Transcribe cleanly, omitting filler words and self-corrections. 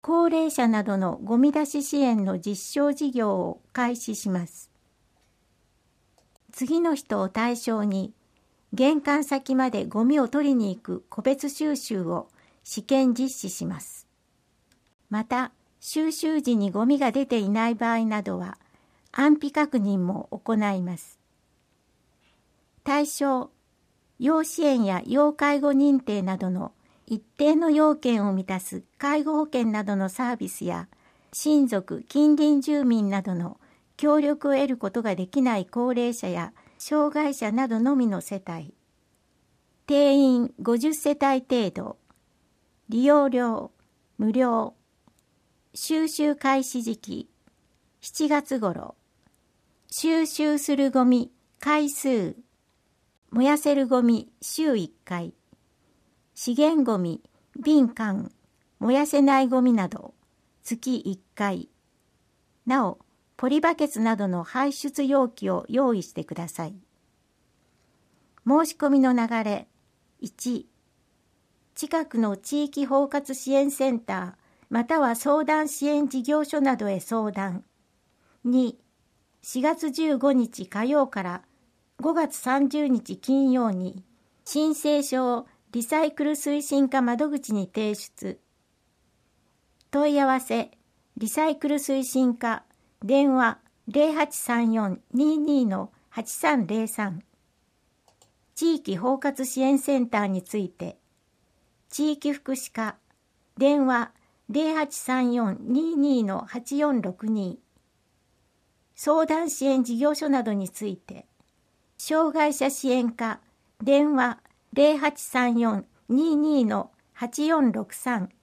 高齢者などのゴミ出し支援の実証事業を開始します。次の人を対象に、玄関先までゴミを取りに行く個別収集を試験実施します。また、収集時にゴミが出ていない場合などは、安否確認も行います。対象、要支援や要介護認定などの一定の要件を満たす介護保険などのサービスや、親族・近隣住民などの協力を得ることができない高齢者や障害者などのみの世帯、定員50世帯程度、利用料無料、収集開始時期7月頃、収集するゴミ回数、燃やせるゴミ週1回、資源ゴミ、瓶缶、燃やせないゴミなど月1回。なお、ポリバケツなどの排出容器を用意してください。申し込みの流れ。1、近くの地域包括支援センターまたは相談支援事業所などへ相談。2、4月15日火曜から5月30日金曜に申請書をリサイクル推進課窓口に提出。問い合わせ、リサイクル推進課、電話 0834-22-8303。地域包括支援センターについて、地域福祉課、電話 0834-22-8462。相談支援事業所などについて、障害者支援課、電話 0834-22-8463。